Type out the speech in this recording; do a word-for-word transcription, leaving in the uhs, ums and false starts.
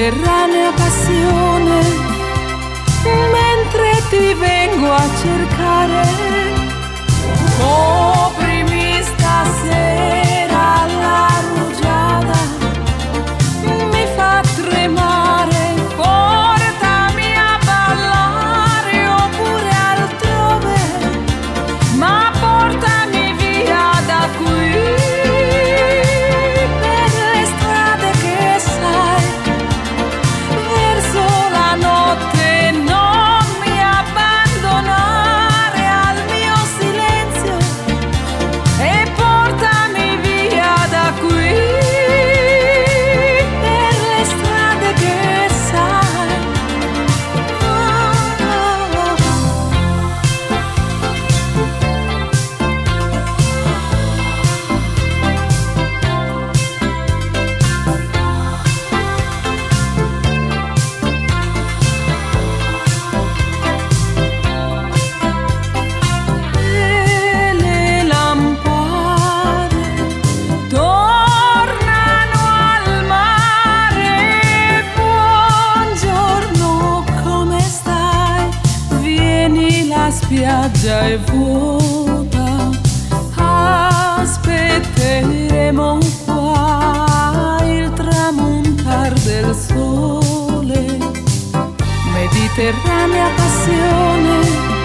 mediterranea passione, mentre ti vengo a cercare. Coprimi stasera la rugiada, mi fa tremare, portami a ballare oppure altrove, ma portami via da qui, per le strade che sai, verso la notte non mi abbandonare al mio silenzio e portami via da qui, per le strade che sai. Oh, oh, oh. E le lampade tornano al mare. Buongiorno, come stai? Vieni, la spiaggia è vuota, aspetteremo qua il tramontar del sole. Mediterranea passione,